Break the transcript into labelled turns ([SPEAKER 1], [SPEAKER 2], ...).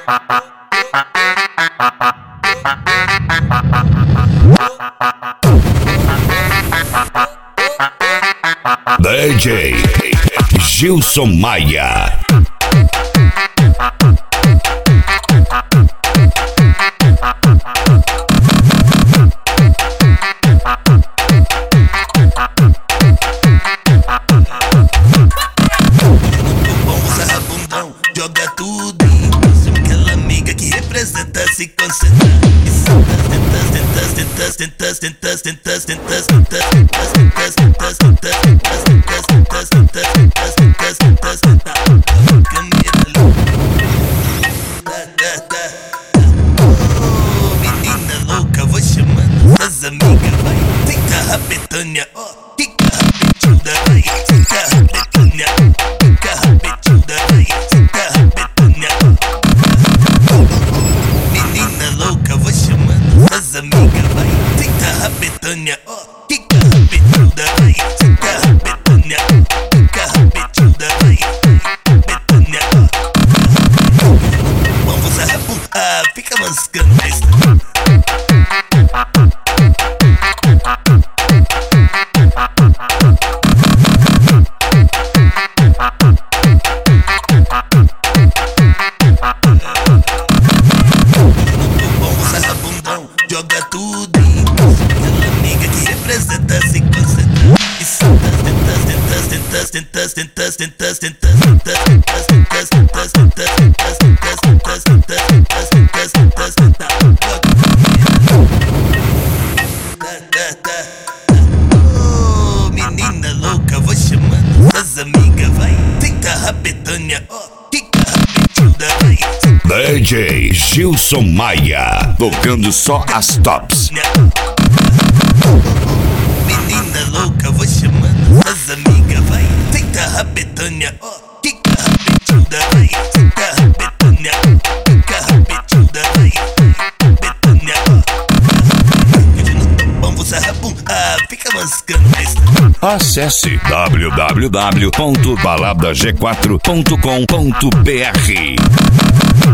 [SPEAKER 1] DJ Gilson Maia.
[SPEAKER 2] Joga tudo em cima, aquela amiga que representa, se concentra. Oh, menina louca, vou chamando as amigas, vai. Fica rabetânia, oh, fica rabetuda, vai. Fica rabetânia, fica rabetuda, vai. Fica rabetânia. Menina louca, vou chamando as amigas, vai. Fica rabetânia, oh, fica rabetuda, vai. Fica rabetânia, fica rabetuda, vai. Rabetânia, oh. Vamos a rabutar, fica mascando essa. Joga tudo em cima, aquela amiga que representa, se concentra. E senta, oh, menina louca, vou chamando as amigas, vai. Tenta rabetânia, oh, fica rabetuda, vai.
[SPEAKER 1] DJ Gilson Maia, tocando só as tops.
[SPEAKER 2] Menina louca, vou chamando as amigas, vai. Tenta rabetânia, oh, fica rabetuda, vai. Fica rabetânia, fica rabetuda, vai. Rabetânia, oh. Vamos a rabum, fica mascando essa.
[SPEAKER 1] Acesse www.baladag4.com.br.